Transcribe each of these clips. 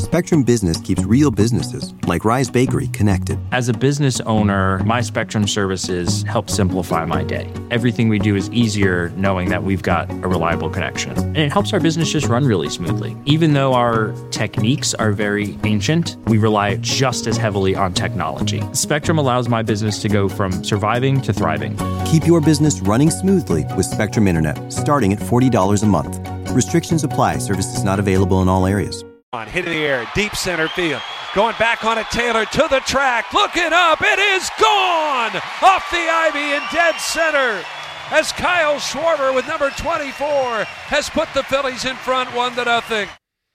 Spectrum Business keeps real businesses, like Rise Bakery, connected. As a business owner, my Spectrum services help simplify my day. Everything we do is easier knowing that we've got a reliable connection. And it helps our business just run really smoothly. Even though our techniques are very ancient, we rely just as heavily on technology. Spectrum allows my business to go from surviving to thriving. Keep your business running smoothly with Spectrum Internet, starting at $40 a month. Restrictions apply. Services not available in all areas. Hit in the air, deep center field. Going back on it, Taylor to the track. Looking up, it is gone! Off the ivy in dead center. As Kyle Schwarber with number 24 has put the Phillies in front 1-0.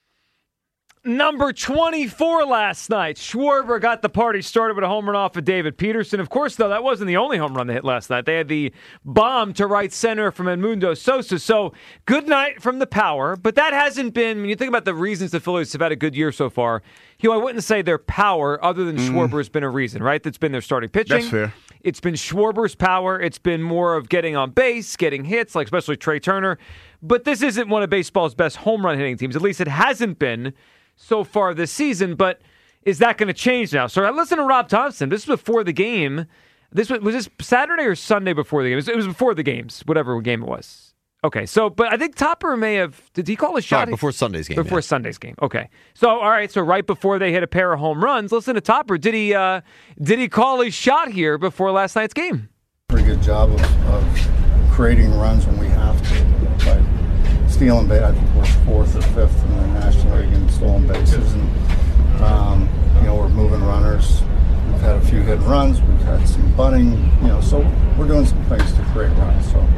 Number 24 last night. Schwarber got the party started with a home run off of David Peterson. Of course, though, that wasn't the only home run they hit last night. They had the bomb to right center from Edmundo Sosa. So, good night from the power. But that hasn't been, when you think about the reasons the Phillies have had a good year so far, I wouldn't say their power, other than Schwarber, has been a reason, right? That's been their starting pitching. That's fair. It's been Schwarber's power. It's been more of getting on base, getting hits, like especially Trey Turner. But this isn't one of baseball's best home run hitting teams. At least it hasn't been so far this season, but is that going to change now? So I listened to Rob Thompson. This was before the game. Was this Saturday or Sunday before the game? It was before the games, whatever game it was. Okay, so, but I think Topper may have, did he call a shot? Before Sunday's game. Before Sunday's game, okay. So, all right, so right before they hit a pair of home runs, listen to Topper. Did he call his shot here before last night's game? Pretty good job of creating runs when we have to. But stealing base, I think we're fourth or fifth in the National League in stolen bases, and we're moving runners. We've had a few hit runs. We've had some bunting. So we're doing some things to create runs. So,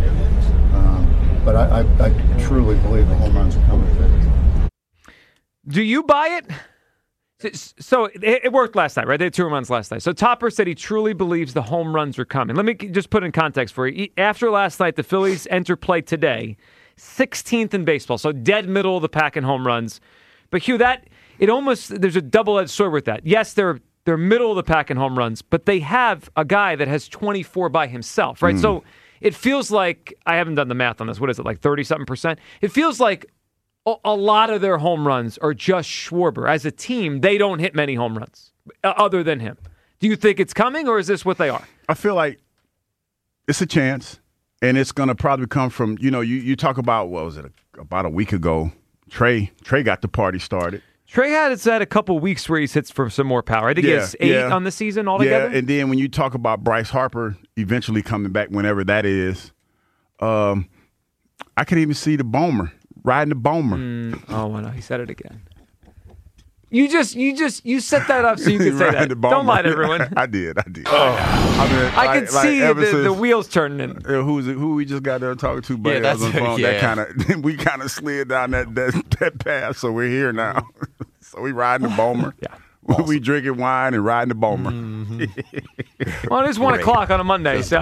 but I truly believe the home runs are coming. Do you buy it? So it worked last night, right? They had 2 home runs last night. So Topper said he truly believes the home runs are coming. Let me just put in context for you. After last night, the Phillies enter play today 16th in baseball, so dead middle of the pack in home runs. But Hugh, there's a double-edged sword with that. Yes, they're middle of the pack in home runs, but they have a guy that has 24 by himself, right? So it feels like, I haven't done the math on this, what is it, like 30-something%? It feels like a lot of their home runs are just Schwarber. As a team, they don't hit many home runs other than him. Do you think it's coming, or is this what they are? I feel like it's a chance. And it's going to probably come from, you talk about, what was it, about a week ago, Trey got the party started. Trey has had a couple weeks where he's hit for some more power. I think he has 8 on the season altogether. Yeah, and then when you talk about Bryce Harper eventually coming back, whenever that is, I could even see the Bomer, riding the Bomer. Oh, no, he said it again. You set that up so you can say that. Don't lie to everyone. I did. I could see the wheels turning. Who we just got there talking to, buddy, that's on the phone. yeah. That kind of we kind of slid down that path, so we're here now. So we riding the Bomer. Yeah. Awesome. We drinking wine and riding the Bomer. Well, it is 1 o'clock on a Monday, so.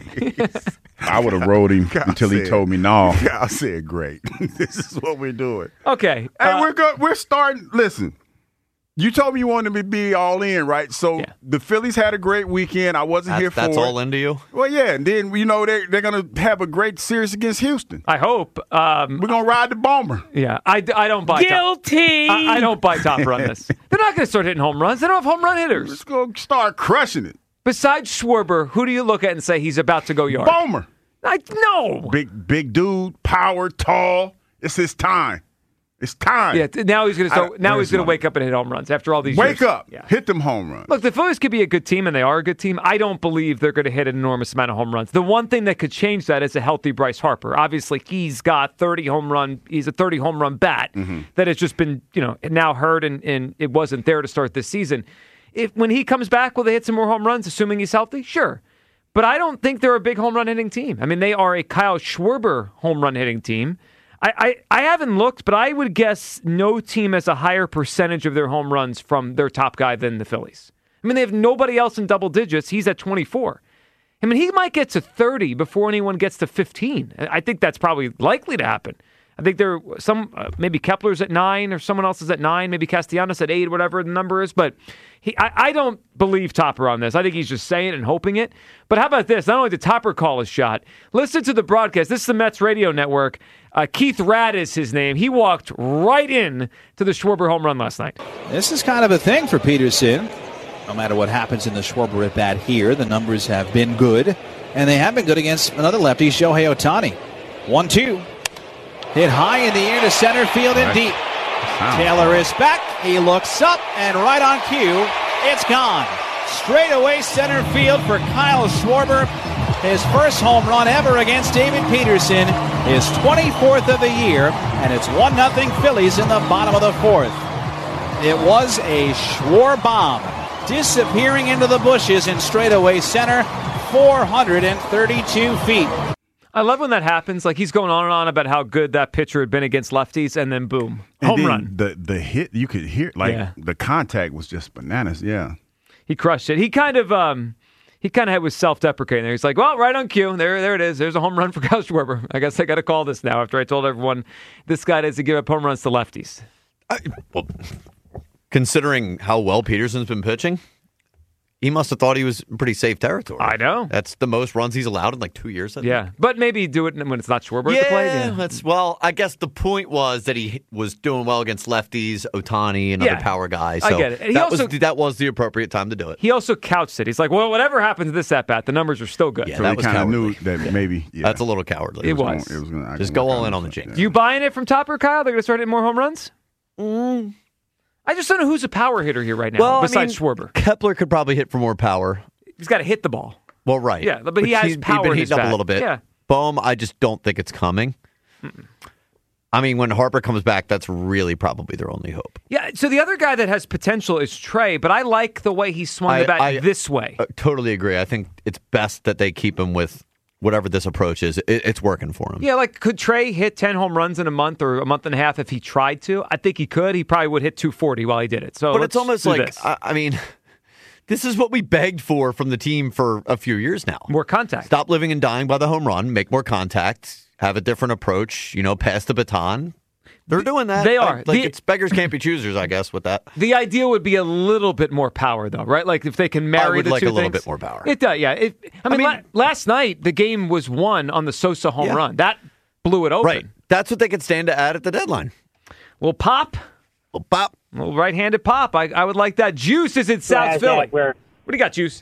I would have rode him until he told me no. I said, great. This is what we're doing. Okay. Hey, we're starting. Listen. You told me you wanted me to be all in, right? So The Phillies had a great weekend. I wasn't here for it. That's all into you? Well, yeah. And then, they're going to have a great series against Houston. I hope. We're going to ride the Bomer. Yeah. I don't buy Guilty! I don't buy Topper on this. They're not going to start hitting home runs. They don't have home run hitters. Let's go start crushing it. Besides Schwarber, who do you look at and say he's about to go yard? Bomer. No. Big dude, power, tall. It's his time. It's time. Yeah, now he's going to start. Now he's going to wake up and hit home runs after all these years. Wake up. Yeah. Hit them home runs. Look, the Phillies could be a good team, and they are a good team. I don't believe they're going to hit an enormous amount of home runs. The one thing that could change that is a healthy Bryce Harper. Obviously, he's got 30 home run. He's a 30 home run bat that has just been, now hurt, and it wasn't there to start this season. When he comes back, will they hit some more home runs, assuming he's healthy? Sure. But I don't think they're a big home run hitting team. I mean, they are a Kyle Schwarber home run hitting team. I haven't looked, but I would guess no team has a higher percentage of their home runs from their top guy than the Phillies. I mean, they have nobody else in double digits. He's at 24. I mean, he might get to 30 before anyone gets to 15. I think that's probably likely to happen. I think there some maybe Kepler's at 9 or someone else is at 9, maybe Castellanos at 8, whatever the number is. But I don't believe Topper on this. I think he's just saying it and hoping it. But how about this? Not only did Topper call his shot, listen to the broadcast. This is the Mets radio network. Keith Radd is his name. He walked right in to the Schwarber home run last night. This is kind of a thing for Peterson. No matter what happens in the Schwarber at bat here, the numbers have been good. And they have been good against another lefty, Shohei Ohtani. 1-2. Hit high in the air to center field and deep. Taylor is back. He looks up, and right on cue, it's gone. Straight away center field for Kyle Schwarber. His first home run ever against David Peterson. His 24th of the year, and it's 1-0 Phillies in the bottom of the 4th. It was a Schwarbomb, disappearing into the bushes in straightaway center, 432 feet. I love when that happens. Like, he's going on and on about how good that pitcher had been against lefties, and then boom, home run. The hit, you could hear, the contact was just bananas. Yeah, he crushed it. He kind of was self-deprecating there. He's like, well, right on cue. There it is. There's a home run for Kyle Schwarber. I guess I got to call this now after I told everyone this guy doesn't give up home runs to lefties. Well, considering how well Peterson's been pitching, he must have thought he was in pretty safe territory. I know. That's the most runs he's allowed in like 2 years. Yeah, but maybe do it when it's not Schwarber at the plate. Well, I guess the point was that he was doing well against lefties, Ohtani, and other power guys. So I get it. And that was the appropriate time to do it. He also couched it. He's like, well, whatever happens this at-bat, the numbers are still good. Yeah, so that he was kind of cowardly. knew that maybe. Yeah. That's a little cowardly. It was. Just go all in on the jinx. You buying it from Topper, Kyle? They're going to start hitting more home runs? I just don't know who's a power hitter here right now besides Schwarber. Kepler could probably hit for more power. He's got to hit the ball. Well, right. Yeah, but he has power been in his heating up bat. a little bit. Yeah. Bohm, I just don't think it's coming. I mean, when Harper comes back, that's really probably their only hope. Yeah, so the other guy that has potential is Trey, but I like the way he swung the bat this way. Totally agree. I think it's best that they keep him with whatever this approach is. It's working for him. Yeah, like, could Trey hit 10 home runs in a month or a month and a half if he tried to? I think he could. He probably would hit 240 while he did it. So, but it's almost like, this. I mean, this is what we begged for from the team for a few years now. More contact. Stop living and dying by the home run. Make more contact. Have a different approach. Pass the baton. They're doing that. They are. It's beggars can't be choosers, I guess, with that. The idea would be a little bit more power, though, right? Like, if they can marry the two things. I would like a little bit more power. It does, yeah. I mean, last night, the game was won on the Sosa home run. That blew it open. Right. That's what they could stand to add at the deadline. Well, pop. Well, right-handed pop. I would like that. Juice is in South Philly. What do you got, Juice?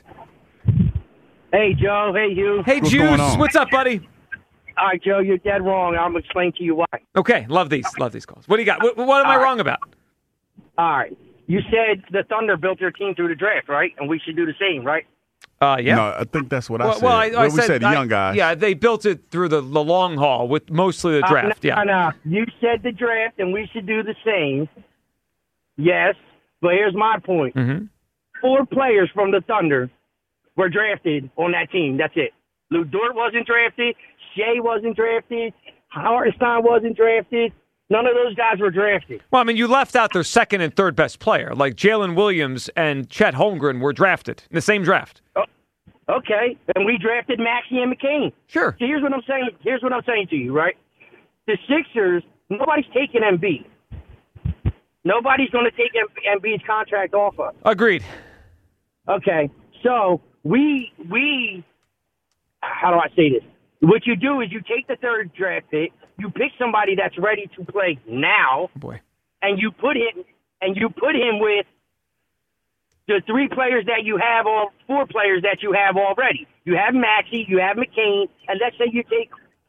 Hey, Joe. Hey, you. Hey, What's Juice. going on? What's up, buddy? All right, Joe, you're dead wrong. I'm going to explain to you why. Okay, love these calls. What do you got? What am I wrong about? All right. You said the Thunder built their team through the draft, right? And we should do the same, right? Yeah. No, I think that's what I said. Well, I we said the young guys. Yeah, they built it through the long haul with mostly the draft. No. You said the draft, and we should do the same. Yes, but here's my point. Mm-hmm. 4 players from the Thunder were drafted on that team. That's it. Lou Dort wasn't drafted. Shea wasn't drafted. Hartenstein wasn't drafted. None of those guys were drafted. Well, I mean, you left out their second and third best player. Like Jalen Williams and Chet Holmgren were drafted in the same draft. Oh, okay, and we drafted Maxey and McCain. Sure. So here's what I'm saying. Here's what I'm saying to you, right? The Sixers, nobody's taking Embiid. Nobody's going to take Embiid's contract off us. Agreed. Okay, so we how do I say this? What you do is you take the third draft pick, you pick somebody that's ready to play now, and you put him with the 3 players that you have, or 4 players that you have already. You have Maxey, you have McCain, and let's say you take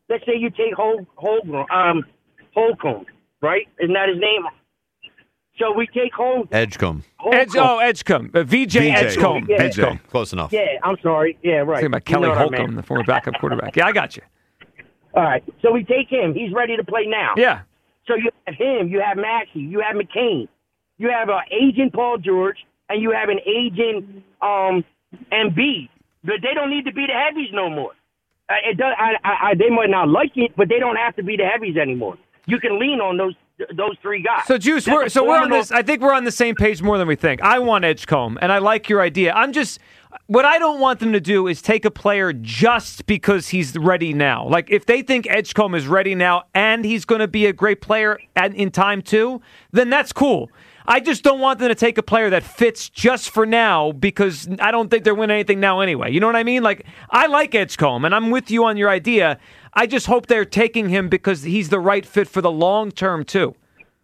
Holcomb, right? Isn't that his name? So we take Edgecombe. Edgecombe. VJ Edgecombe. Yeah. Edgecombe. Close enough. Yeah, I'm sorry. Yeah, right. Talking about Kelly Holcomb, the former backup quarterback. Yeah, I got you. All right. So we take him. He's ready to play now. Yeah. So you have him. You have Maxey. You have McCain. You have an agent Paul George, and you have an agent Embiid. But they don't need to be the heavies no more. They might not like it, but they don't have to be the heavies anymore. You can lean on those 3 guys. So, Juice, we're on this. I think we're on the same page more than we think. I want Edgecombe, and I like your idea. What I don't want them to do is take a player just because he's ready now. Like, if they think Edgecombe is ready now and he's going to be a great player in time too, then that's cool. I just don't want them to take a player that fits just for now because I don't think they're winning anything now anyway. You know what I mean? Like, I like Edgecombe, and I'm with you on your idea. I just hope they're taking him because he's the right fit for the long term too.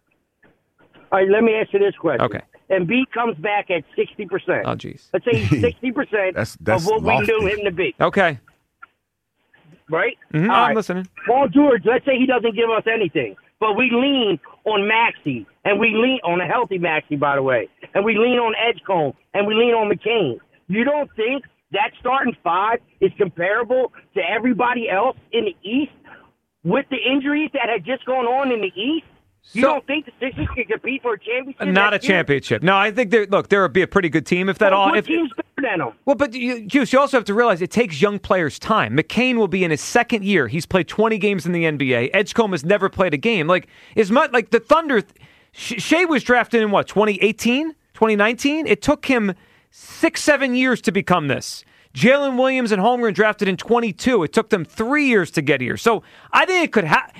All right, let me ask you this question. Okay. Embiid comes back at 60%. Oh, geez. Let's say he's 60% that's of what lofty. we knew him to be. Okay. Right? Mm-hmm. All I'm right. listening. Paul George, let's say he doesn't give us anything, but we lean on Maxey, and we lean on a healthy Maxey, by the way, and we lean on Edgecombe, and we lean on McCain. You don't think that starting five is comparable to everybody else in the East with the injuries that had just gone on in the East? You don't think the Sixers can compete for a championship? Not a championship. No, I think there would be a pretty good team if that all. What team's better than them? Well, but Juice, you also have to realize it takes young players time. McCain will be in his second year. He's played 20 games in the NBA. Edgecombe has never played a game. Like as much like the Thunder. Shea was drafted in what 2018, 2019. It took him 6-7 years to become this. Jalen Williams and Holmgren drafted in 22. It took them 3 years to get here. So I think it could happen.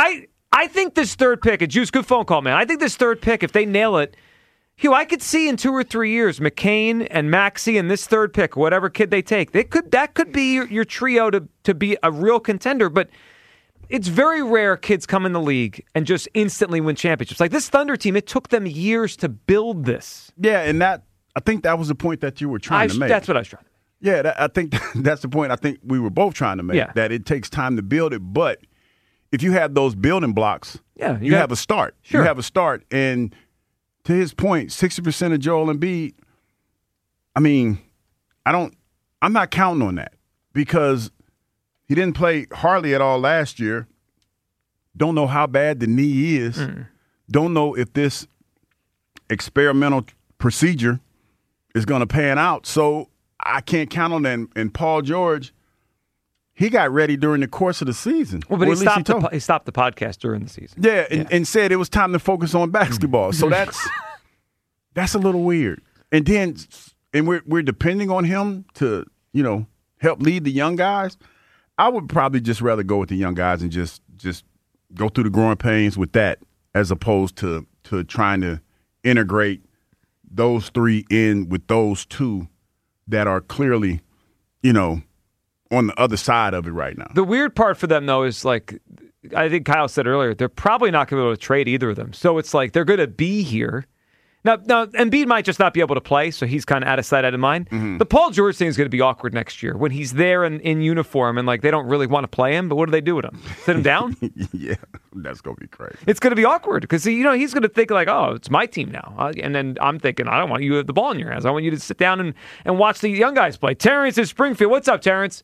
I think this third pick, and Juice, good phone call, man. I think this third pick, if they nail it, Hugh, I could see in 2 or 3 years McCain and Maxey and this third pick, whatever kid they take, that could be your trio to be a real contender. But it's very rare kids come in the league and just instantly win championships. Like this Thunder team, it took them years to build this. Yeah, and I think that was the point that you were trying to make. That's what I was trying to make. Yeah, I think that's the point I think we were both trying to make, that it takes time to build it. But if you have those building blocks, you have a start. Sure. You have a start. And to his point, 60% of Joel Embiid, I mean, I'm not counting on that because he didn't play hardly at all last year. Don't know how bad the knee is. Don't know if this experimental procedure is going to pan out. So I can't count on that. And Paul George, he got ready during the course of the season. Well, but he stopped the podcast during the season. Yeah, and said it was time to focus on basketball. So that's a little weird. And we're depending on him to, help lead the young guys. I would probably just rather go with the young guys and just go through the growing pains with that as opposed to trying to integrate those three in with those two that are clearly, on the other side of it right now. The weird part for them, though, is like I think Kyle said earlier, they're probably not going to be able to trade either of them. So it's like they're going to be here. Now, Embiid might just not be able to play, so he's kind of out of sight, out of mind. Mm-hmm. The Paul George thing is going to be awkward next year when he's there in uniform and like they don't really want to play him. But what do they do with him? Sit him down? Yeah, that's going to be crazy. It's going to be awkward because he's going to think like, oh, it's my team now. And then I'm thinking, I don't want you to have the ball in your hands. I want you to sit down and watch the young guys play. Terrence in Springfield. What's up, Terrence?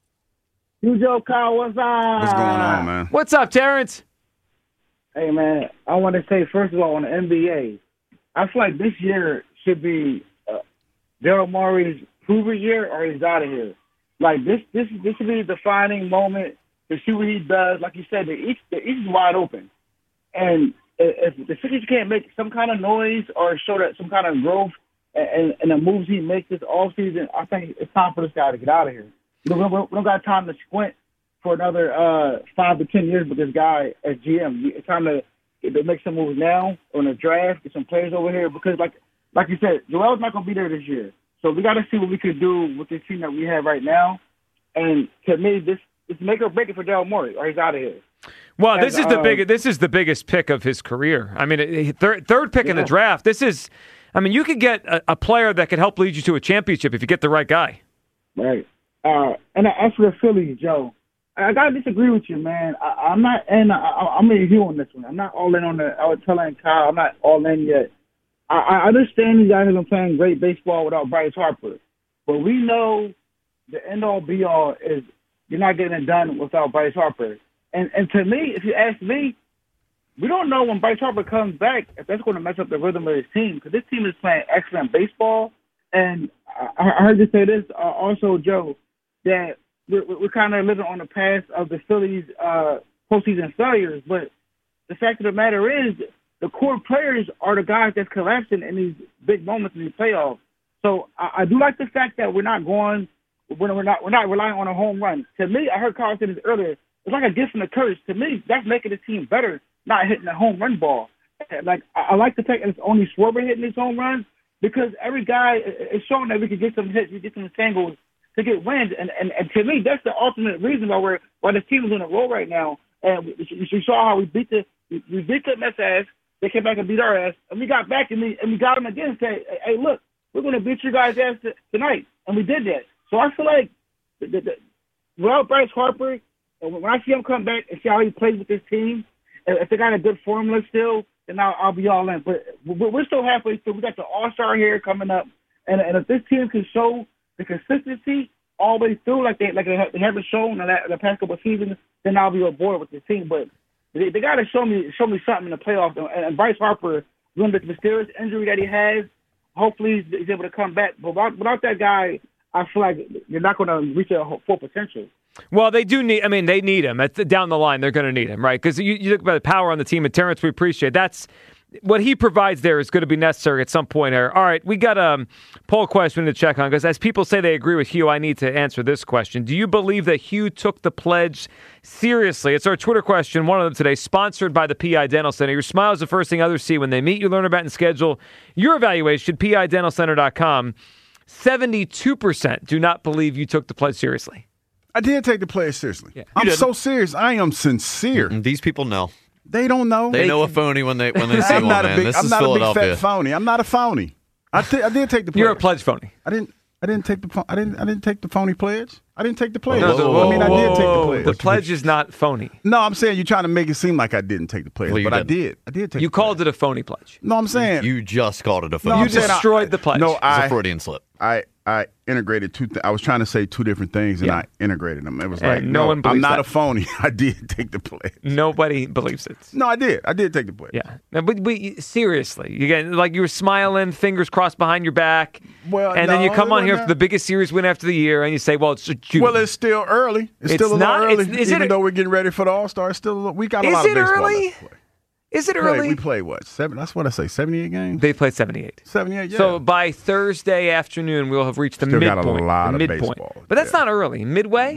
Joe Kyle, what's up? What's going on, man? What's up, Terrence? Hey, man, I want to say, first of all, on the NBA, I feel like this year should be Daryl Morey's prove-it year or he's out of here. Like, this should be the defining moment to see what he does. Like you said, the East is wide open. And if the Sixers can't make some kind of noise or show that some kind of growth and the moves he makes this offseason, I think it's time for this guy to get out of here. We don't got time to squint for another 5 to 10 years with this guy as GM. It's time to make some moves now on the draft, get some players over here because, like you said, Joel's not going to be there this year. So we got to see what we could do with this team that we have right now. And to me, this make or break it for Daryl Morey, or he's out of here. Well, this is the biggest pick of his career. I mean, third pick in the draft. You could get a player that could help lead you to a championship if you get the right guy. Right. And as for the Phillies, Joe, I gotta disagree with you, man. I'm not, and I'm with you on this one. I'm not all in on I was telling Kyle, I'm not all in yet. I understand these guys have been playing great baseball without Bryce Harper, but we know the end all be all is you're not getting it done without Bryce Harper. And to me, if you ask me, we don't know when Bryce Harper comes back if that's going to mess up the rhythm of his team because this team is playing excellent baseball. And I heard you say this also, Joe, that we're kind of living on the past of the Phillies' postseason failures. But the fact of the matter is the core players are the guys that's collapsing in these big moments in these playoffs. So I do like the fact that we're not relying on a home run. To me, I heard Carl say this earlier. It's like a gift and a curse. To me, that's making the team better, not hitting a home run ball. Like I like the fact that it's only Schwarber hitting his home runs because every guy is showing that we can get some hits, we get some singles to get wins, and to me, that's the ultimate reason why the team is on a roll right now. And you saw how we beat the Mets ass. They came back and beat our ass, and we got back and we got them again and said, hey, look, we're going to beat you guys' ass tonight, and we did that. So I feel like without Bryce Harper, and when I see him come back and see how he plays with this team, if they got a good formula still, then I'll be all in. But we're still halfway through. We got the All-Star here coming up, and if this team can show the consistency all the way through, like they haven't shown in the past couple of seasons, then I'll be on board with this team. But they got to show me something in the playoffs. And Bryce Harper, doing the mysterious injury that he has, hopefully he's able to come back. But without that guy, I feel like you're not going to reach their full potential. Well, they do need. I mean, they need him. Down the line, they're going to need him, right? Because you look about the power on the team, and Terrence, we appreciate that's what he provides there is going to be necessary at some point here. All right, we got a poll question to check on because as people say they agree with Hugh, I need to answer this question. Do you believe that Hugh took the pledge seriously? It's our Twitter question, one of them today, sponsored by the PI Dental Center. Your smile is the first thing others see when they meet you, learn about, and schedule your evaluation. PIDentalCenter.com. 72% do not believe you took the pledge seriously. I did take the pledge seriously. Yeah. I'm so serious. I am sincere. These people know. They don't know. They know a phony when they see one, man. This is I'm not Philadelphia. a big fat phony. I'm not a phony. I did take the pledge. You're a pledge phony. I didn't take the phony pledge. I didn't take the pledge. I did take the pledge. The pledge is not phony. No, I'm saying you're trying to make it seem like I didn't take the pledge, Well, but I didn't. did. I did take. You the pledge. called it a phony pledge. No, I'm saying You just called it a phony. No, You I'm saying destroyed the pledge. No, It's a Freudian slip. I integrated two. I was trying to say two different things, and I integrated them. It was like, no one believes I'm not that. a phony. I did take the pledge. Nobody believes it. No, I did. I did take the pledge. Yeah, but seriously, you were smiling, fingers crossed behind your back, and then you come on here for the biggest series win after the year, and you say, "Well, it's June." Well, it's still early. It's still a not, little early. Is even it, though we're getting ready for the All-Star, we got a lot of it baseball early? left to play. Is it early? We played what? 7? That's what I say. 78 games. They played 78. 78. Yeah. So by Thursday afternoon, we'll have reached the Still midpoint. got a lot the of midpoint. baseball. But that's not early. Midway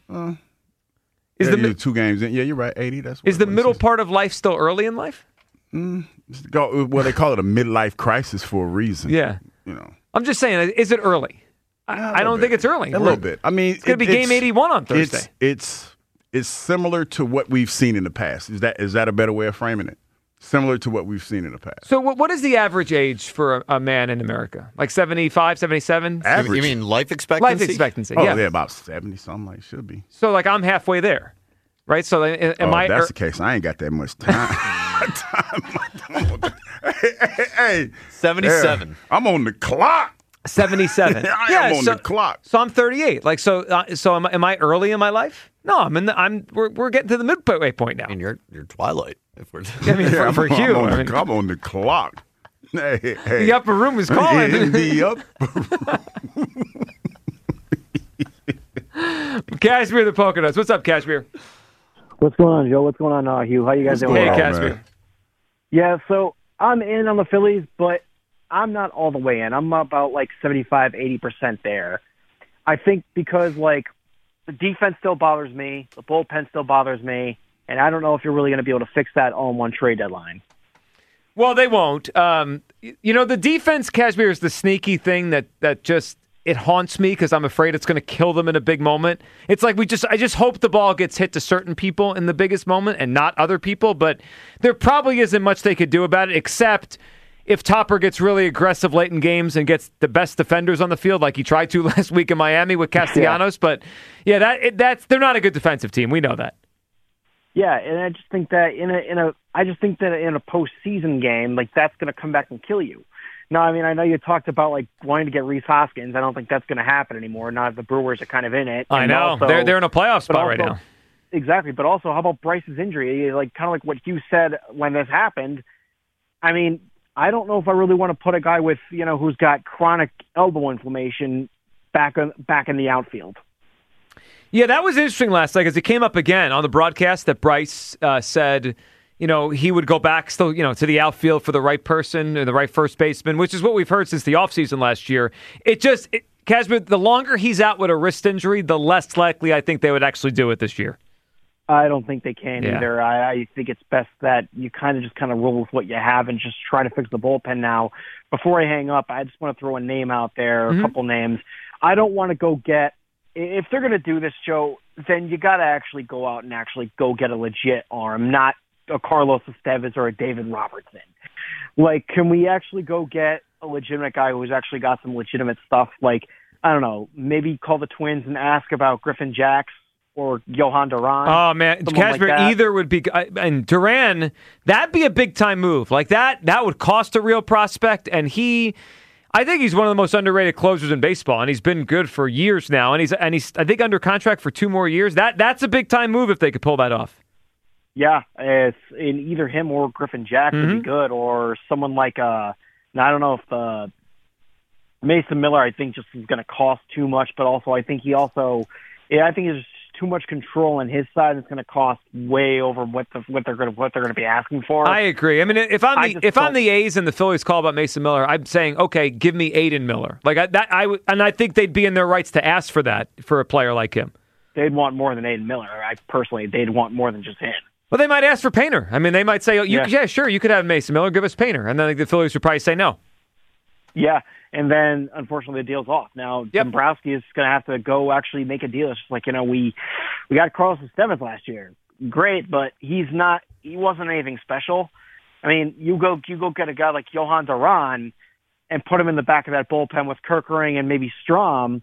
is the 2 games in. Yeah, you're right. 80. Is the middle part of life still early in life? Well, they call it a midlife crisis for a reason. Yeah. I'm just saying, is it early? I don't think it's early. A little bit. I mean, it's going to be game 81 on Thursday. It's similar to what we've seen in the past. Is that a better way of framing it? Similar to what we've seen in the past. So what is the average age for a man in America? Like 75, 77? Average. You mean life expectancy? Life expectancy, yeah. yeah. About 70-something like it should be. So like I'm halfway there, right? So am I? If that's the case, I ain't got that much time. Hey, 77. Yeah, I'm on the clock. 77. I am on the clock. So I'm 38. Like so am I early in my life? No, we're getting to the midway point now. I mean, you're Twilight. If we're for Hugh, I'm on the clock. Hey, the upper room is calling. In the upper Cashmere the Polka Dots. What's up, Cashmere? What's going on, Joe? What's going on, Hugh? How you guys doing? Hey, Cashmere. Man. Yeah, so I'm in on the Phillies, but I'm not all the way in. I'm about like 75, 80% there. I think because like the defense still bothers me, the bullpen still bothers me, and I don't know if you're really going to be able to fix that all in one trade deadline. Well, they won't. The defense, Cashmere, is the sneaky thing that just it haunts me because I'm afraid it's going to kill them in a big moment. It's like I just hope the ball gets hit to certain people in the biggest moment and not other people. But there probably isn't much they could do about it except if Topper gets really aggressive late in games and gets the best defenders on the field like he tried to last week in Miami with Castellanos. Yeah. But yeah, they're not a good defensive team. We know that. Yeah, and I just think that in a postseason game, like that's going to come back and kill you. No, I mean I know you talked about like wanting to get Rhys Hoskins. I don't think that's going to happen anymore. Now the Brewers are kind of in it. I know also, they're in a playoff spot right now. Exactly, but also how about Bryce's injury? Like kind of like what you said when this happened. I mean, I don't know if I really want to put a guy with who's got chronic elbow inflammation back in the outfield. Yeah, that was interesting last night because it came up again on the broadcast that Bryce said he would go back still, to the outfield for the right person or the right first baseman, which is what we've heard since the offseason last year. Kazmir, the longer he's out with a wrist injury, the less likely I think they would actually do it this year. I don't think they can either. I think it's best that you kind of roll with what you have and just try to fix the bullpen now. Before I hang up, I just want to throw a name out there, a couple names. I don't want to go get – if they're going to do this, Joe, then you got to actually go out and actually go get a legit arm, not a Carlos Estevez or a David Robertson. Like, can we actually go get a legitimate guy who's actually got some legitimate stuff? Like, I don't know, maybe call the Twins and ask about Griffin Jacks or Johan Duran. Oh, man. Kazmir, like either would be... And Duran, that'd be a big-time move. Like, that would cost a real prospect, and I think he's one of the most underrated closers in baseball, and he's been good for years now, and he's I think under contract for 2 more years. That's a big-time move if they could pull that off. Yeah, it's in either him or Griffin Jack would be good, or someone like I don't know if Mason Miller. I think just is going to cost too much, but also I think I think there's too much control on his side. It's going to cost way over what they're going to be asking for. I agree. I mean, if I'm the A's and the Phillies call about Mason Miller, I'm saying, okay, give me Aiden Miller. Like I think they'd be in their rights to ask for that for a player like him. They'd want more than Aiden Miller. They'd want more than just him. Well, they might ask for Painter. I mean, they might say, yeah, sure, you could have Mason Miller, give us Painter. And then the Phillies would probably say no. Yeah, and then, unfortunately, the deal's off. Now, Dombrowski is going to have to go actually make a deal. It's just like, we got Carlos Estevez last year. Great, but he wasn't anything special. I mean, you go get a guy like Johan Duran and put him in the back of that bullpen with Kerkering and maybe Strom.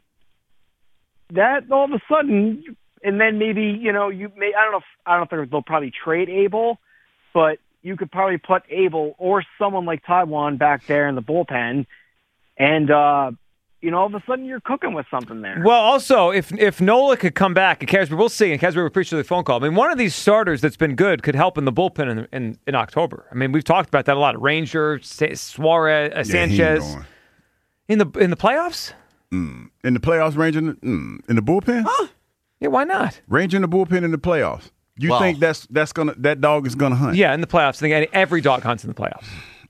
That, all of a sudden... And then maybe, I don't know if they'll probably trade Abel, but you could probably put Abel or someone like Taiwan back there in the bullpen. And, all of a sudden you're cooking with something there. Well, also, if Nola could come back, and Kazmir, we'll see, and Kazmir, we appreciate the phone call. I mean, one of these starters that's been good could help in the bullpen in October. I mean, we've talked about that a lot. Ranger, Suarez, Sanchez. In the playoffs? In the playoffs, Ranger, in the bullpen? Huh? Yeah, why not? Ranger in the bullpen in the playoffs. You think that dog is gonna hunt? Yeah, in the playoffs. I think every dog hunts in the playoffs.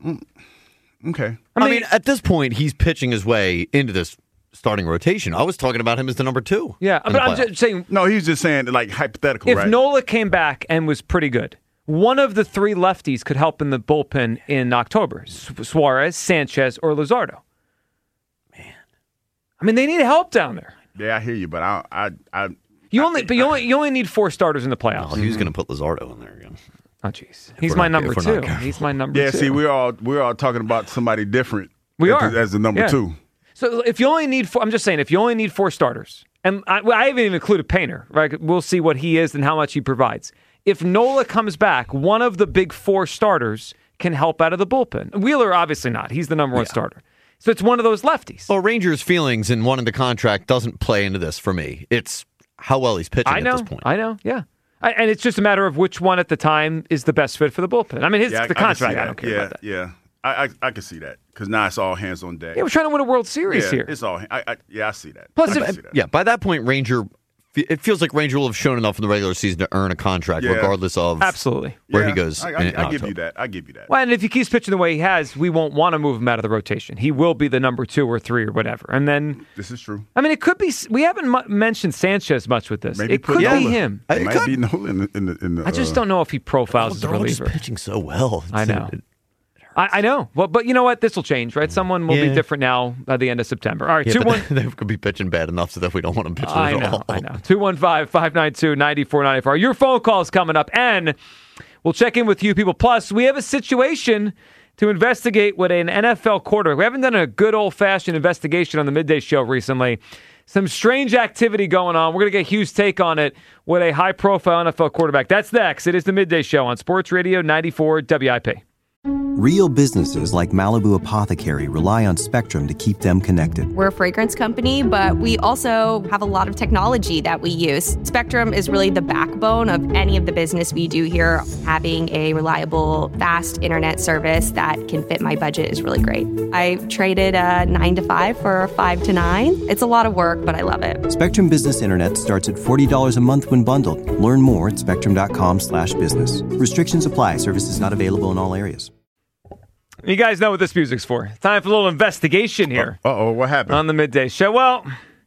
Okay. I mean, at this point, he's pitching his way into this starting rotation. I was talking about him as the number 2. Yeah, but I'm just saying. No, he's just saying like hypothetical. If right? Nola came back and was pretty good, one of the 3 lefties could help in the bullpen in October: Suarez, Sanchez, or Luzardo. Man, I mean, they need help down there. Yeah, I hear you, but You only need 4 starters in the playoffs. Oh, he was going to put Luzardo in there again. Oh, jeez. He's my number 2. He's my number 2. Yeah, see, we're all talking about somebody different. We are as the number 2. So if you only need 4, I'm just saying, if you only need 4 starters, and I haven't even included Painter, right? We'll see what he is and how much he provides. If Nola comes back, one of the big 4 starters can help out of the bullpen. Wheeler, obviously not. He's the number 1 starter. So it's one of those lefties. Well, Rangers' feelings in wanting the contract doesn't play into this for me. It's how well he's pitching at this point. I know, yeah. And it's just a matter of which one at the time is the best fit for the bullpen. I mean, the contract, I don't care about that. Yeah, I can see that because now it's all hands on deck. Yeah, we're trying to win a World Series here. It's all. I see that. Plus, by that point, it feels like Ranger will have shown enough in the regular season to earn a contract, regardless of where he goes. I give you that. I give you that. Well, and if he keeps pitching the way he has, we won't want to move him out of the rotation. He will be the number 2 or 3 or whatever. And then this is true. I mean, it could be. We haven't mentioned Sanchez much with this. It could be him. It might be Nola in the. I just don't know if he profiles as a reliever. Just pitching so well. I know. I know. Well, but you know what? This will change, right? Someone will be different now by the end of September. All right, 2-1. They could be pitching bad enough so that we don't want them pitching at all. I know. 215-592-9494. Your phone call is coming up, and we'll check in with you people. Plus, we have a situation to investigate with an NFL quarterback. We haven't done a good old-fashioned investigation on the Midday Show recently. Some strange activity going on. We're going to get Hugh's take on it with a high-profile NFL quarterback. That's next. It is the Midday Show on Sports Radio 94 WIP. Real businesses like Malibu Apothecary rely on Spectrum to keep them connected. We're a fragrance company, but we also have a lot of technology that we use. Spectrum is really the backbone of any of the business we do here. Having a reliable, fast internet service that can fit my budget is really great. I traded a 9 to 5 for a 5 to 9. It's a lot of work, but I love it. Spectrum Business Internet starts at $40 a month when bundled. Learn more at spectrum.com/business. Restrictions apply. Services not available in all areas. You guys know what this music's for. Time for a little investigation here. Uh-oh, what happened? On the midday show. Well,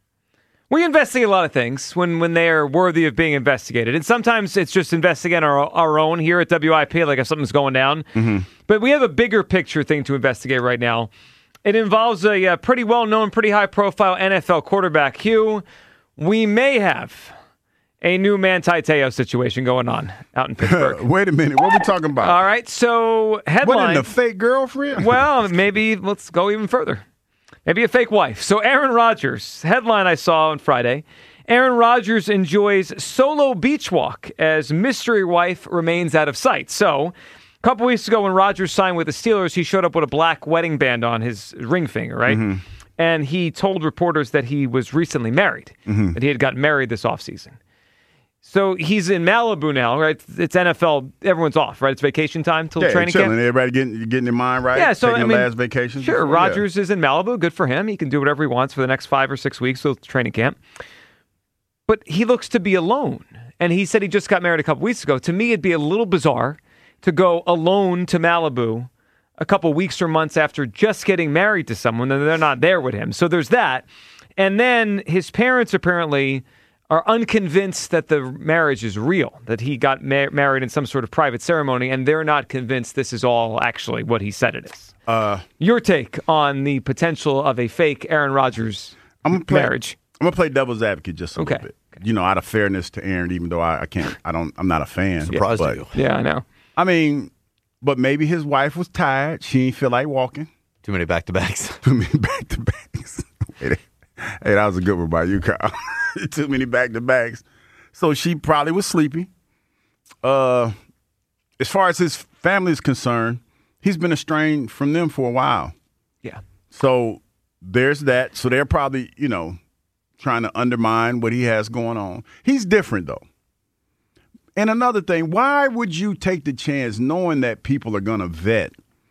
we investigate a lot of things when they are worthy of being investigated. And sometimes it's just investigating our own here at WIP, like if something's going down. Mm-hmm. But we have a bigger picture thing to investigate right now. It involves a pretty well-known, pretty high-profile NFL quarterback, Hugh. We may have a new Manti Te'o situation going on out in Pittsburgh. Wait a minute. What are we talking about? All right, so headline. What, in the fake girlfriend? Well, maybe let's go even further. Maybe a fake wife. So Aaron Rodgers, headline I saw on Friday. Aaron Rodgers enjoys solo beach walk as mystery wife remains out of sight. So a couple weeks ago when Rodgers signed with the Steelers, he showed up with a black wedding band on his ring finger, right? Mm-hmm. And he told reporters that he was recently married, Mm-hmm. that he had gotten married this offseason. So he's in Malibu now, right? It's NFL. Everyone's off, right? It's vacation time till training chilling. camp. Everybody getting their mind right. Yeah, so taking their last vacation. Sure, before, Rodgers is in Malibu. Good for him. He can do whatever he wants for the next 5 or 6 weeks till training camp. But he looks to be alone, and he said he just got married a couple weeks ago. To me, it'd be a little bizarre to go alone to Malibu a couple weeks or months after just getting married to someone, and they're not there with him. So there's that. And then his parents apparently are unconvinced that the marriage is real, that he got married in some sort of private ceremony, and they're not convinced this is all actually what he said it is. Your take on the potential of a fake Aaron Rodgers marriage? I'm gonna play devil's advocate just a little bit. You know, out of fairness to Aaron, even though I'm not a fan. Surprised you. Yeah, I know. I mean, but maybe his wife was tired. She didn't feel like walking. Too many back-to-backs. Too many back-to-backs. Hey, that was a good one by you, Kyle. Too many back-to-backs. So she probably was sleepy. As far as his family is concerned, he's been estranged from them for a while. Yeah. So there's that. So they're probably, trying to undermine what he has going on. He's different, though. And another thing, why would you take the chance knowing that people are going to vet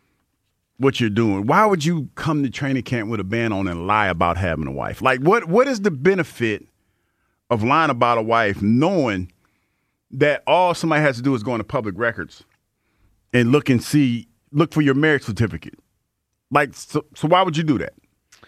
what you're doing? Why would you come to training camp with a band on and lie about having a wife? Like, what is the benefit of lying about a wife knowing that all somebody has to do is go into public records and look for your marriage certificate? Like, so why would you do that?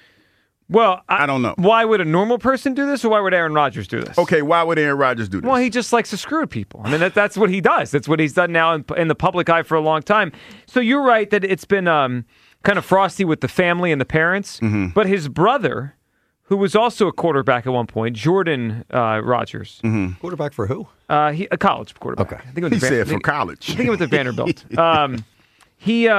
Well, I don't know. Why would a normal person do this, or why would Aaron Rodgers do this? Okay, why would Aaron Rodgers do this? Well, he just likes to screw with people. I mean, that's what he does. That's what he's done now in the public eye for a long time. So you're right that it's been kind of frosty with the family and the parents. Mm-hmm. But his brother, who was also a quarterback at one point, Jordan Rodgers. Mm-hmm. Quarterback for who? A college quarterback. Okay. I think it was he said for college. I think it was at Vanderbilt. He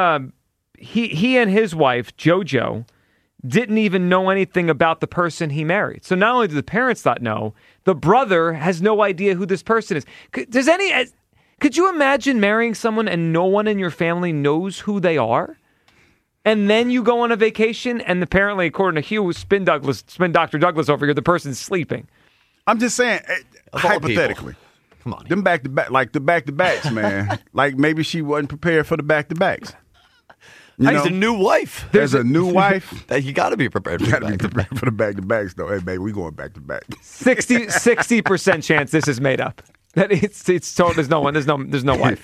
and his wife, JoJo, didn't even know anything about the person he married. So not only do the parents not know, the brother has no idea who this person is. Could you imagine marrying someone and no one in your family knows who they are? And then you go on a vacation, and apparently, according to Hugh, spin Dr. Douglas over here, the person's sleeping. I'm just saying, hypothetically. Come on. Them back-to-backs, man. Like maybe she wasn't prepared for the back-to-backs. He's a new wife. There's a new wife. You got to be prepared for the back-to-backs, though. Hey, baby, we going back-to-back. 60% chance this is made up. That it's total. There's no one. There's no wife.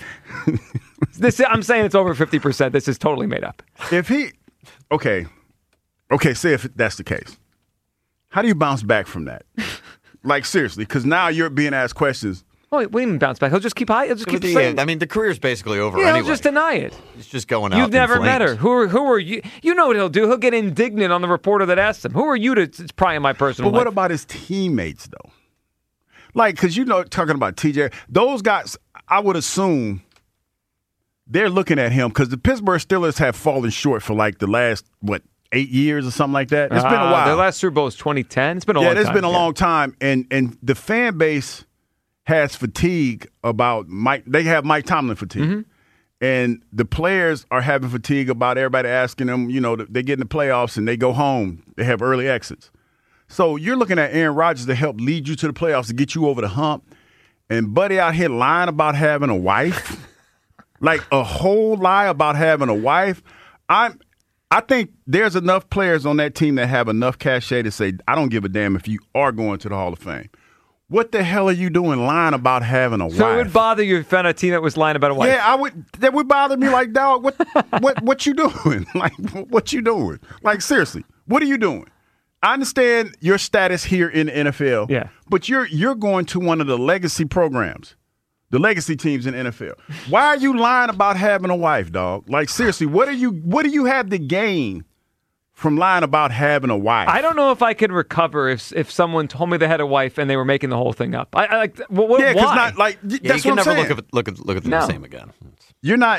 I'm saying it's over 50%. This is totally made up. If he, okay, say if that's the case, how do you bounce back from that? Like seriously, because now you're being asked questions. Oh, wait, we didn't bounce back. He'll just keep high. He'll just keep saying. I mean, the career's basically over anyway. He'll just deny it. He's just going out. You've never met her. Who are you? You know what he'll do? He'll get indignant on the reporter that asked him. Who are you to pry in my personal life? But what about his teammates, though? Like, because talking about TJ, those guys, I would assume they're looking at him because the Pittsburgh Steelers have fallen short for like the last, 8 years or something like that? It's been a while. Their last Super Bowl is 2010. It's been a long time. Yeah, it's been a long time. And the fan base has fatigue about Mike. They have Mike Tomlin fatigue. Mm-hmm. and the players are having fatigue about everybody asking them, they get in the playoffs and they go home. They have early exits. So you're looking at Aaron Rodgers to help lead you to the playoffs, to get you over the hump. And Buddy out here lying about having a wife, like a whole lie about having a wife. I think there's enough players on that team that have enough cachet to say, I don't give a damn if you are going to the Hall of Fame. What the hell are you doing lying about having a wife? So it would bother you if you found a team that was lying about a wife? Yeah, that would bother me. Like, dog, what you doing? Like, what you doing? Like, seriously, what are you doing? I understand your status here in the NFL. Yeah. But you're going to one of the legacy programs, the legacy teams in the NFL. Why are you lying about having a wife, dog? Like, seriously, what do you have to gain from lying about having a wife? I don't know if I could recover if someone told me they had a wife and they were making the whole thing up. I like what? Yeah, because why? not like that's you what can I'm never saying. look at them the same again. You're not.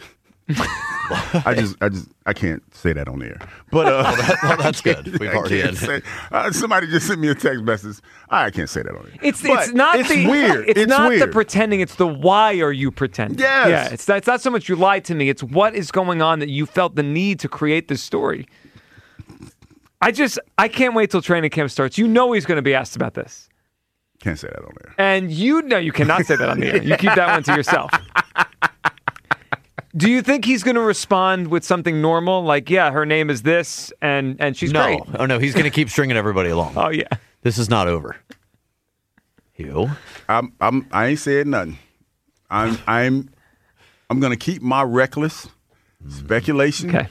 I can't say that on the air. But that's good. We've already had somebody just sent me a text message. I can't say that on the air. It's not it's the weird. It's not weird. the pretending. It's the why are you pretending? Yes. Yeah. It's not so much you lied to me. It's what is going on that you felt the need to create this story. I can't wait till training camp starts. You know he's going to be asked about this. Can't say that on the air. And you know you cannot say that on the air. You keep that one to yourself. Do you think he's going to respond with something normal, like, yeah, her name is this, and she's great? Oh, no, he's going to keep stringing everybody along. Oh, yeah. This is not over. You? I ain't said nothing. I'm going to keep my reckless speculation. Okay.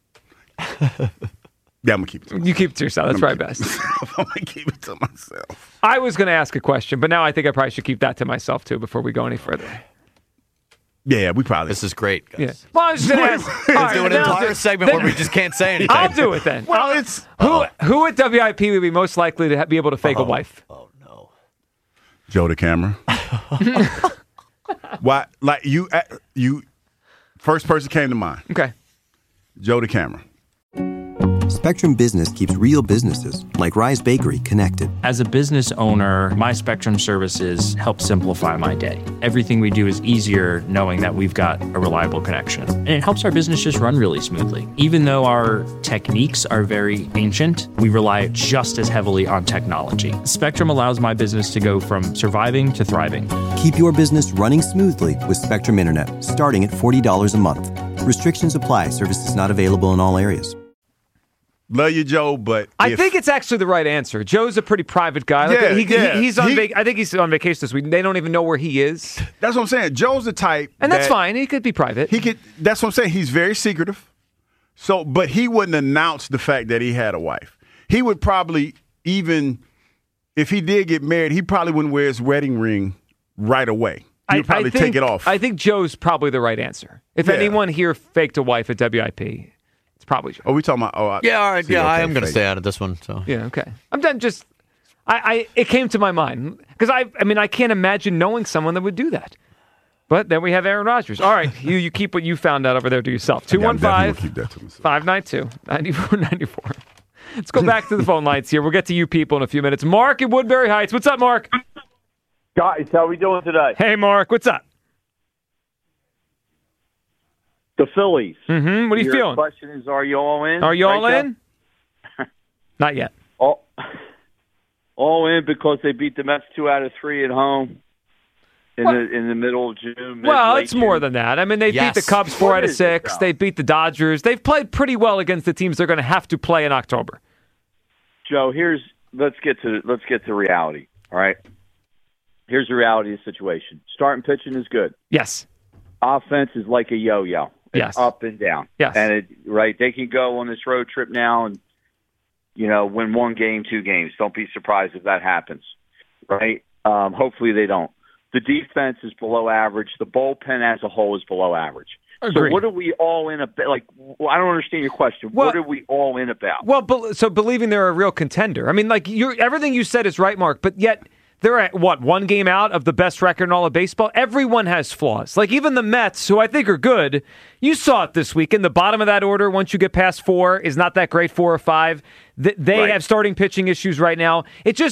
Yeah, I'm going to keep it to myself. You keep it to yourself. That's probably best. I'm going to keep it to myself. I was going to ask a question, but now I think I probably should keep that to myself, too, before we go any further. Yeah, we probably. This is great, guys. Yeah. Well, I was just going to ask. Let's do an entire segment where we just can't say anything. I'll do it then. Well, who at WIP would be most likely to be able to fake a wife? Oh, no. Joe the camera. Why? Like you, first person came to mind. Okay. Joe the camera. Spectrum Business keeps real businesses, like Rise Bakery, connected. As a business owner, my Spectrum services help simplify my day. Everything we do is easier knowing that we've got a reliable connection. And it helps our business just run really smoothly. Even though our techniques are very ancient, we rely just as heavily on technology. Spectrum allows my business to go from surviving to thriving. Keep your business running smoothly with Spectrum Internet, starting at $40 a month. Restrictions apply. Services not available in all areas. Love you, Joe, but I think it's actually the right answer. Joe's a pretty private guy. He's on I think he's on vacation this week. They don't even know where he is. That's what I'm saying. Joe's the type, and that's fine. He could be private. That's what I'm saying. He's very secretive. So, but he wouldn't announce the fact that he had a wife. He would probably, even if he did get married, he probably wouldn't wear his wedding ring right away. He would probably take it off. I think Joe's probably the right answer. If anyone here faked a wife at WIP. It's probably Joe. Oh, we talking about? Yeah, all right. Yeah, I am going to stay out of this one. So yeah, okay. I'm done. Just, it came to my mind because I can't imagine knowing someone that would do that. But then we have Aaron Rodgers. All right, you keep what you found out over there to yourself. 215-592-9494. Let's go back to the phone lines here. We'll get to you people in a few minutes. Mark in Woodbury Heights. What's up, Mark? Guys, how we doing today? Hey, Mark. What's up? The Phillies. Mm-hmm. What are you feeling? The question is, are you all in? Are you all in? Not yet. All in because they beat the Mets 2 out of 3 at home in the middle of June. Well, it's more than that. I mean, they beat the Cubs 4 out of 6. They beat the Dodgers. They've played pretty well against the teams they're going to have to play in October. Joe, let's get to reality. All right. Here's the reality of the situation. Starting pitching is good. Yes. Offense is like a yo-yo. Yes. Up and down. Yes. And they can go on this road trip now and, win 1 game, 2 games. Don't be surprised if that happens. Right? Hopefully they don't. The defense is below average. The bullpen as a whole is below average. Agreed. So what are we all in about? I don't understand your question. What are we all in about? Well, so believing they're a real contender. I mean, everything you said is right, Mark, but yet they're at, 1 game out of the best record in all of baseball? Everyone has flaws. Like, even the Mets, who I think are good, you saw it this week. In the bottom of that order, once you get past 4, is not that great, 4 or 5. They have starting pitching issues right now.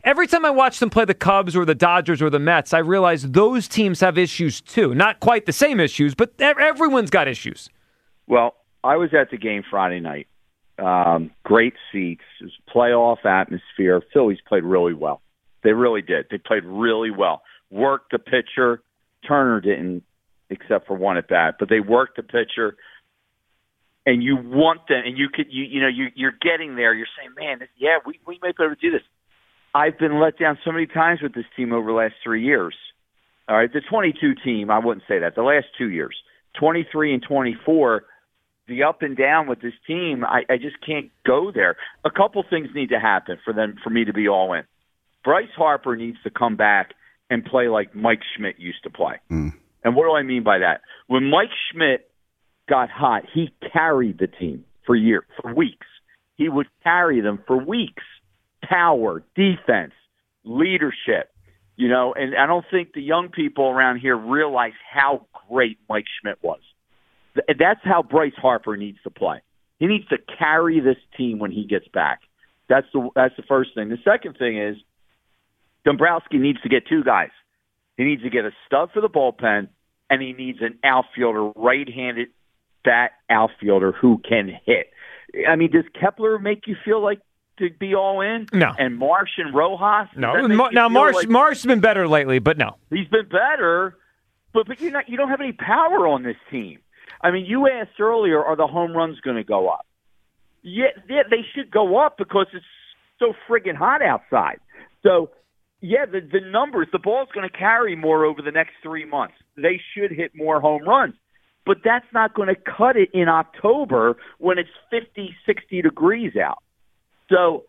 every time I watch them play the Cubs or the Dodgers or the Mets, I realize those teams have issues too. Not quite the same issues, but everyone's got issues. Well, I was at the game Friday night. Great seats. It was playoff atmosphere. Phillies played really well. They really did. They played really well. Worked the pitcher. Turner didn't, except for one at bat, but they worked the pitcher. And you want them, and you're getting there. You're saying, man, we might be able to do this. I've been let down so many times with this team over the last 3 years. All right, the 22 team, I wouldn't say that. The last 2 years, 23 and 24, the up and down with this team, I just can't go there. A couple things need to happen for me to be all in. Bryce Harper needs to come back and play like Mike Schmidt used to play. And what do I mean by that? When Mike Schmidt got hot, he carried the team for weeks. He would carry them for weeks. Power, defense, leadership, and I don't think the young people around here realize how great Mike Schmidt was. That's how Bryce Harper needs to play. He needs to carry this team when he gets back. That's the first thing. The second thing is Dombrowski needs to get two guys. He needs to get a stud for the bullpen, and he needs an outfielder, right-handed bat outfielder who can hit. I mean, does Kepler make you feel like to be all in? No. And Marsh and Rojas? No. Now Marsh's been better lately, but no. He's been better, but you don't have any power on this team. I mean, you asked earlier, are the home runs going to go up? Yeah, they should go up because it's so friggin' hot outside. So, yeah, the numbers, the ball's going to carry more over the next 3 months. They should hit more home runs. But that's not going to cut it in October when it's 50, 60 degrees out. So,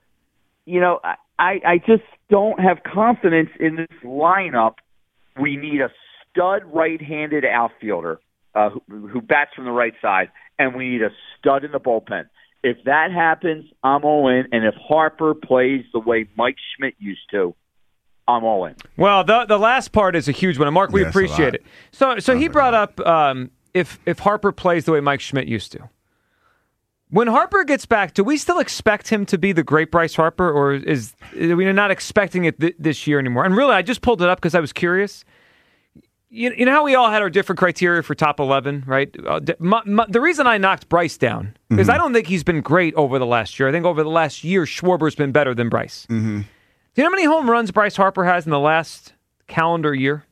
I just don't have confidence in this lineup. We need a stud right-handed outfielder who bats from the right side, and we need a stud in the bullpen. If that happens, I'm all in. And if Harper plays the way Mike Schmidt used to, I'm all in. Well, the last part is a huge one. And Mark, we appreciate it. So he brought up if Harper plays the way Mike Schmidt used to. When Harper gets back, do we still expect him to be the great Bryce Harper, or are we not expecting it this year anymore? And really, I just pulled it up because I was curious. You know how we all had our different criteria for top 11, right? The reason I knocked Bryce down is I don't think he's been great over the last year. I think over the last year, Schwarber's been better than Bryce. Do you know how many home runs Bryce Harper has in the last calendar year?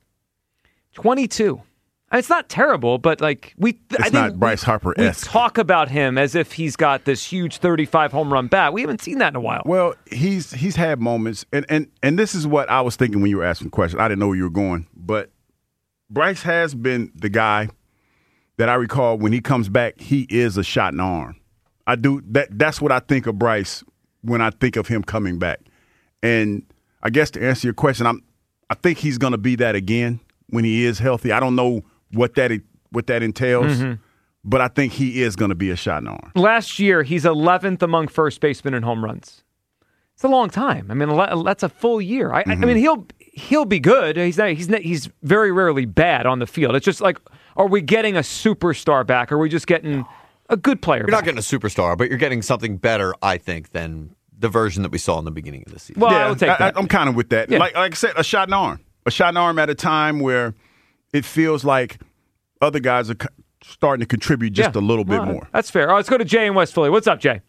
22. It's not terrible, but I think not Bryce Harper-esque. We talk about him as if he's got this huge 35 home run bat. We haven't seen that in a while. Well, he's had moments, and this is what I was thinking when you were asking the question. I didn't know where you were going, but Bryce has been the guy that I recall when he comes back, he is a shot in the arm. I do that's what I think of Bryce when I think of him coming back. And I guess to answer your question, I think he's going to be that again when he is healthy. I don't know what that entails, but I think he is going to be a shot in the arm. Last year, he's 11th among first basemen in home runs. It's a long time. I mean, that's a full year. I mean, he'll be good. He's very rarely bad on the field. It's just like, are we getting a superstar back? Or are we just getting a good player? You're not getting a superstar, but you're getting something better, I think, than the version that we saw in the beginning of the season. Well, I'll take that. I'm kind of with that. Yeah. Like I said, a shot in the arm. A shot in the arm at a time where it feels like other guys are starting to contribute just a little bit more. That's fair. All right, let's go to Jay in West Philly. What's up, Jay?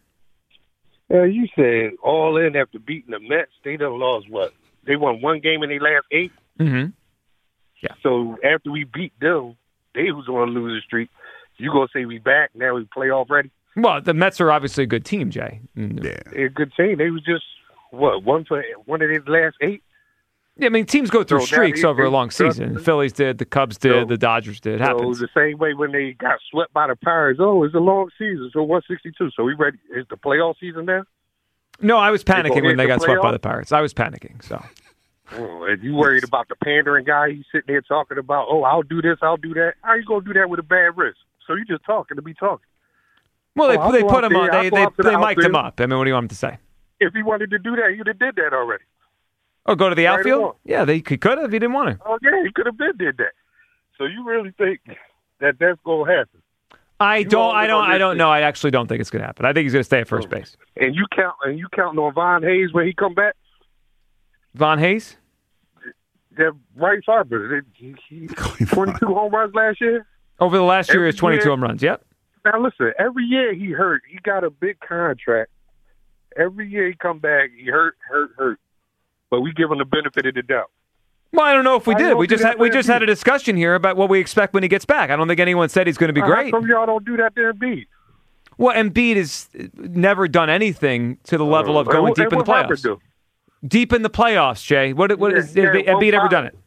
You said all in after beating the Mets. They done lost what? They won one game in their last 8? Mm-hmm. Yeah. So after we beat them, they was on a losing streak. You going to say we back, now we playoff ready? Well, the Mets are obviously a good team, Jay. Yeah. They're a good team. They was just, one of their last 8? Yeah, I mean, teams go through streaks over a long season. The Phillies did, the Cubs did, the Dodgers did. It happens. So the same way when they got swept by the Pirates, it's a long season, so 162. So we ready? Is the playoff season now? No, I was panicking when they got swept by the Pirates. I was panicking, so. Oh, and you worried about the pandering guy? He's sitting there talking about, I'll do this, I'll do that. How you going to do that with a bad wrist? So you just talking to be talking. Well, they put him on. They mic'd him up. I mean, what do you want him to say? If he wanted to do that, he'd have did that already. Oh, go to the outfield? Yeah, he could have if he didn't want to. Oh, yeah, he could have did that. So you really think that that's going to happen? I don't know. I actually don't think it's going to happen. I think he's going to stay at first base. And you counting on Von Hayes when he come back? Von Hayes? That Bryce Harper. He 22 home runs last year. Over the last year, is 22 home runs. Yep. Now listen, every year he hurt. He got a big contract. Every year he come back, he hurt. But we give him the benefit of the doubt. Well, I don't know if we did. We just had a discussion here about what we expect when he gets back. I don't think anyone said he's going to be great. How come y'all don't do that to Embiid? Well, Embiid has never done anything to the level of going deep in the playoffs. Deep in the playoffs, Jay. Has Embiid ever done it?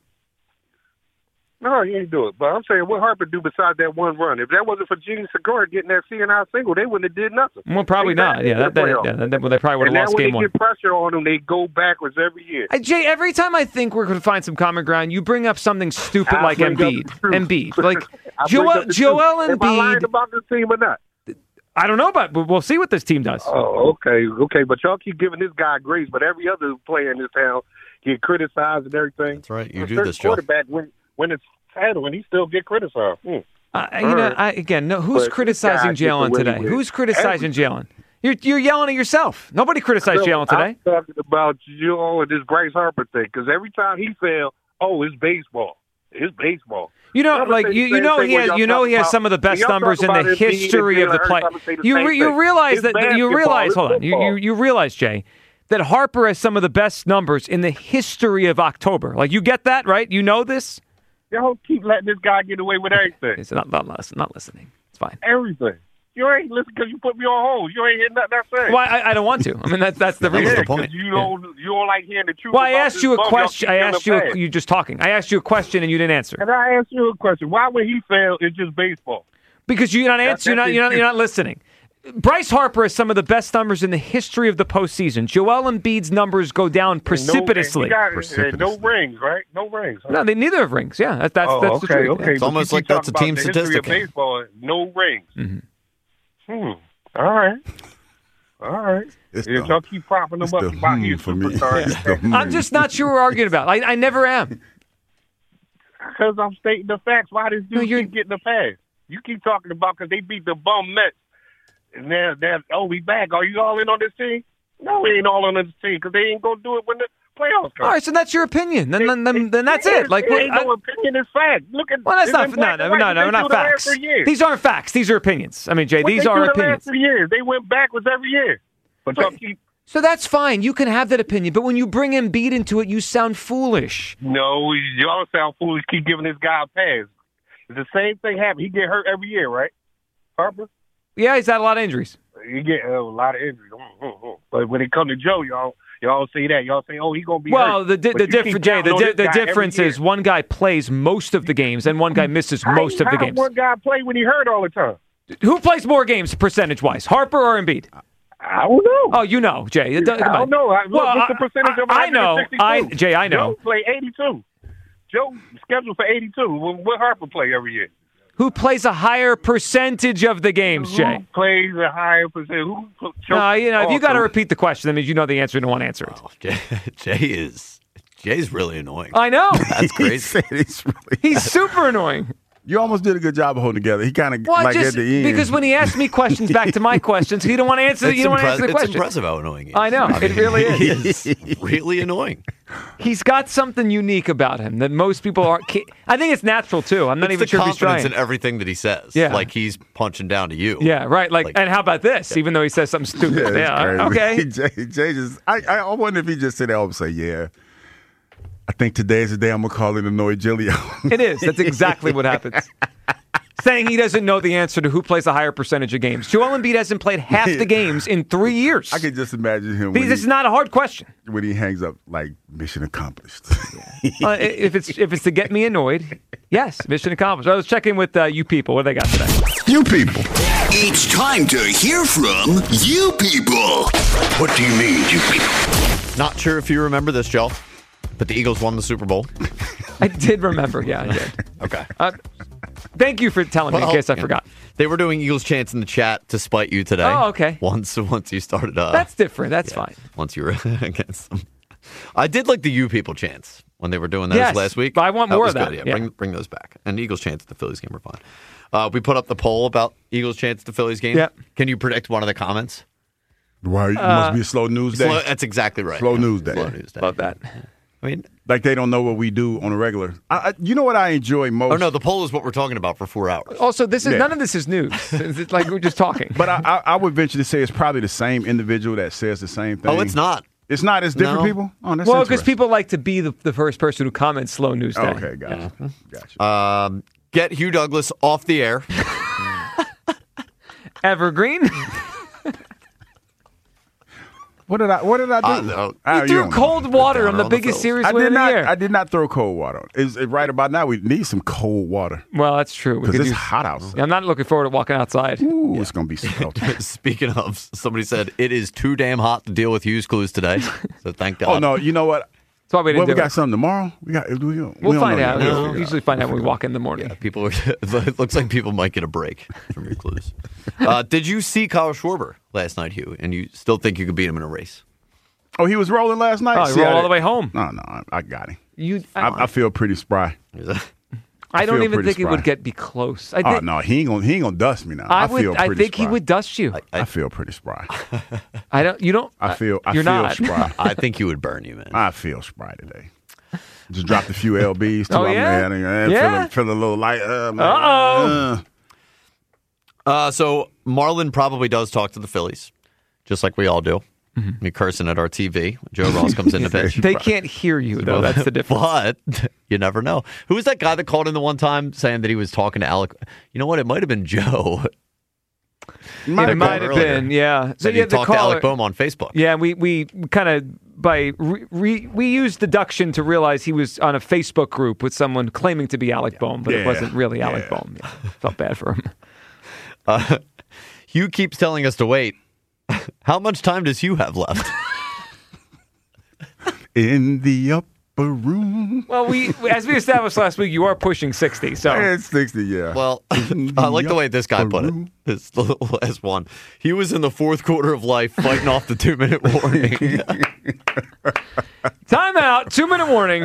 No, he ain't do it. But I'm saying, what Harper do besides that one run? If that wasn't for Gene Segura getting that CNI single, they wouldn't have did nothing. Well, probably not. Yeah, they probably would have lost game one. When they get pressure on them, they go backwards every year. Jay, every time I think we're going to find some common ground, you bring up something stupid like Embiid. Like Joel Embiid. Am I lying about this team or not? I don't know, but we'll see what this team does. Oh, okay. But y'all keep giving this guy grace, but every other player in this town get criticized and everything. That's right. You do this, Joe. Quarterback when it's title and he still get criticized. Who's criticizing Jalen today? Who's criticizing Jalen? You're yelling at yourself. Nobody criticized Jalen today. I'm talking about you and this Bryce Harper thing because every time he failed, it's baseball. It's baseball. He has some of the best numbers in the history of the play. You realize you realize, Jay, that Harper has some of the best numbers in the history of October. Like, you get that, right? You know this? Y'all keep letting this guy get away with everything. It's not listening. It's fine. Everything. You ain't listening because you put me on hold. You ain't hearing nothing I'm saying. Well, I don't want to. I mean, that's the reason. The point. You don't like hearing the truth. Well, I asked you a question. You're just talking. I asked you a question and you didn't answer. And I asked you a question. Why would he fail? It's just baseball. Because you're not answering. You're not listening. Bryce Harper has some of the best numbers in the history of the postseason. Joel Embiid's numbers go down precipitously. No rings, right? No rings. Huh? No, they neither have rings. Yeah, that's the truth. Okay. It's almost like that's a team statistic. Baseball, no rings. Mm-hmm. All right. Y'all keep propping them up about you superstars. I'm just not sure we're arguing about. I never am. Because I'm stating the facts. Why does dude keep getting the pass? You keep talking about because they beat the bum Mets. And they're we back. Are you all in on this team? No, we ain't all in on this team because they ain't going to do it when the playoffs come. All right, so that's your opinion. Then that's it. Like, ain't no opinion, it's fact. Look at that's not not facts. These aren't facts. These are opinions. I mean, Jay, these are opinions. The last 3 years, they went backwards every year. But y'all keep. So that's fine. You can have that opinion. But when you bring Embiid into it, you sound foolish. No, y'all sound foolish. Keep giving this guy a pass. The same thing happened. He get hurt every year, right? Harper? Yeah, he's had a lot of injuries. He get a lot of injuries. But when it comes to Joe, y'all say that. Y'all say, he's going to be hurt. Well, the difference is one guy plays most of the games and one guy misses most of the games. One guy play when he hurt all the time. Who plays more games percentage-wise, Harper or Embiid? I don't know. Oh, you know, Jay. I don't know. What's the percentage of I know. Jay, I know. Joe play 82. Joe scheduled for 82. What Harper play every year? Who plays a higher percentage of the games, Jay? Who plays a higher percentage? If you got to repeat the question, that means you know the answer and don't want to answer it. Jay's really annoying. I know. That's crazy. He's super annoying. You almost did a good job of holding together. He kind of at the end. Because when he asked me questions back to my questions, he don't want to answer. You don't want to answer the question. It's impressive how annoying he is. I know. It really is. He is really annoying. He's got something unique about him that most people are. I think it's natural too. I'm not even sure if he's trying. Confidence in everything that he says. Yeah. Like he's punching down to you. Yeah, right. And how about this? Yeah. Even though he says something stupid. Okay. Jay just. I wonder if he just sit there and say, "Yeah, I think today's the day I'm gonna call it Annoy Gilio." It is. That's exactly what happens. Saying he doesn't know the answer to who plays a higher percentage of games. Joel Embiid hasn't played half the games in 3 years. I can just imagine him. This is not a hard question. When he hangs up, like, mission accomplished. If it's to get me annoyed, yes, mission accomplished. Let's check in with you people. What do they got today? You people. It's time to hear from you people. What do you mean, you people? Not sure if you remember this, Joe, but the Eagles won the Super Bowl. I did remember. Yeah, I did. Okay. Thank you for telling me in case I forgot. They were doing Eagles chants in the chat to spite you today. Oh, okay. Once you started. That's different. That's fine. Once you were against them. I did like the you people chants when they were doing those last week. But I want more of that. Good, yeah. Bring those back. And Eagles chants at the Phillies game were fun. We put up the poll about Eagles chants at the Phillies game. Yep. Can you predict one of the comments? Why it must be a slow news day? That's exactly right. Slow news day. Slow news day. Love that. I mean, like they don't know what we do on a regular. You know what I enjoy most? Oh no, the poll is what we're talking about for 4 hours. Also, none of this is news. It's like we're just talking. But I would venture to say it's probably the same individual that says the same thing. Oh, it's not. It's not. It's different people. Oh, that's well, because people like to be the first person who comments slow news day. Okay, gotcha. Get Hugh Douglas off the air. Evergreen. What did I do? You threw cold water on the biggest series win of the year. I did not throw cold water. It's right about now. We need some cold water. Well, that's true. Because it's hot outside. I'm not looking forward to walking outside. Ooh, it's going to be sweltering. Speaking of, somebody said it is too damn hot to deal with Hughes Clues today. So thank God. Oh, no. You know what? That's why we didn't we got something tomorrow? We'll find out. We usually find out when we walk in the morning. Yeah, it looks like people might get a break from your clues. Did you see Kyle Schwarber last night, Hugh? And you still think you could beat him in a race? Oh, he was rolling last night? Oh, he rolled all the way home. No, I got him. I feel pretty spry. I don't even think it would be close. No, he ain't gonna dust me now. I think he would dust you. I feel pretty spry. I feel spry. I think he would burn you, man. I feel spry today. Just dropped a few LBs. Oh, yeah? Feeling a little light. So Marlon probably does talk to the Phillies, just like we all do. Mm-hmm. Me cursing at our TV. Joe Ross comes in to pitch. They can't hear you, though. That's the difference. But you never know. Who was that guy that called in the one time saying that he was talking to Alec? You know what? It might have been Joe. It might have been, yeah. So he talked to Alec Boehm on Facebook. Yeah, we kind of we used deduction to realize he was on a Facebook group with someone claiming to be Alec Boehm, but it wasn't really Alec Boehm. Yeah. Felt bad for him. Hugh keeps telling us to wait. How much time does Hugh have left? In the upper room. Well, as we established last week, you are pushing 60. So it's 60, yeah. Well, I like the way this guy put it. This last one. He was in the fourth quarter of life fighting off the 2-minute warning. Time out. 2-minute warning.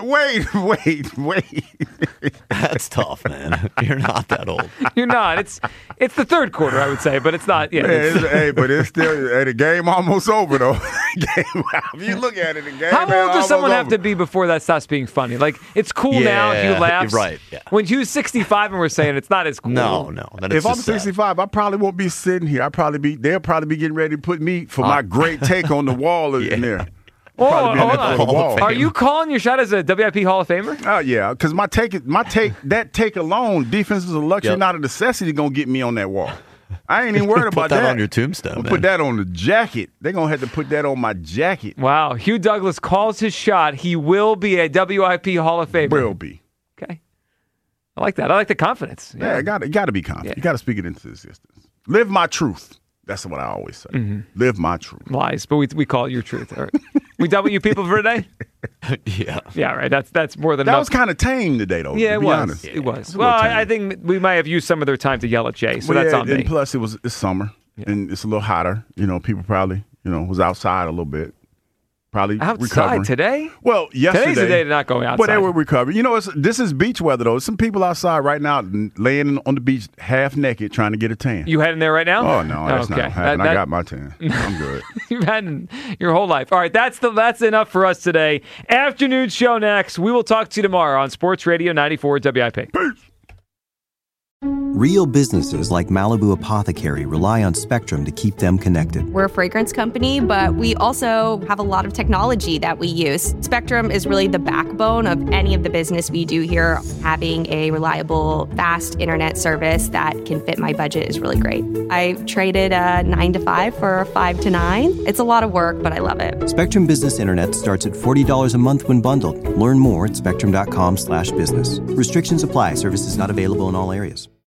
Wait. That's tough, man. You're not that old. You're not. It's the third quarter, I would say, but it's not. Yeah. But it's still the game almost over though. If you look at it, the game. How old does someone have to be before that stops being funny? Like it's cool now. Hugh laughs. Right. Yeah. When Hugh's 65 and we're saying it's not as cool. No. If I'm 65, I probably won't be sitting here. They'll probably be getting ready to put me for my great take on the wall in there. Are you calling your shot as a WIP Hall of Famer? Oh yeah, because that take alone, defense is a luxury, not a necessity, gonna get me on that wall. I ain't even worried about that. Put that on your tombstone. Put that on the jacket. They're gonna have to put that on my jacket. Wow, Hugh Douglas calls his shot. He will be a WIP Hall of Famer. Will be. Okay, I like that. I like the confidence. Yeah, got to be confident. You got to speak it into existence. Live my truth. That's what I always say. Mm-hmm. Live my truth. Lies, but we call it your truth. Right. We W people for today? Yeah. Yeah, right. That's more than that enough. was kind of tame today, though. Yeah, to be honest. It was. Well, I think we might have used some of their time to yell at Jay, so that's on me. And plus, it's summer, and it's a little hotter. People probably, was outside a little bit. Probably outside recovering. Today? Well, yesterday. Today's the day to not go outside. But they were recovering. This is beach weather, though. Some people outside right now laying on the beach half naked trying to get a tan. You heading there right now? Oh, no, that's not happening. I got my tan. I'm good. You've had your whole life. All right, that's enough for us today. Afternoon show next. We will talk to you tomorrow on Sports Radio 94 WIP. Peace. Real businesses like Malibu Apothecary rely on Spectrum to keep them connected. We're a fragrance company, but we also have a lot of technology that we use. Spectrum is really the backbone of any of the business we do here. Having a reliable, fast internet service that can fit my budget is really great. I traded a 9 to 5 for a 5 to 9. It's a lot of work, but I love it. Spectrum Business Internet starts at $40 a month when bundled. Learn more at spectrum.com/business. Restrictions apply. Services not available in all areas.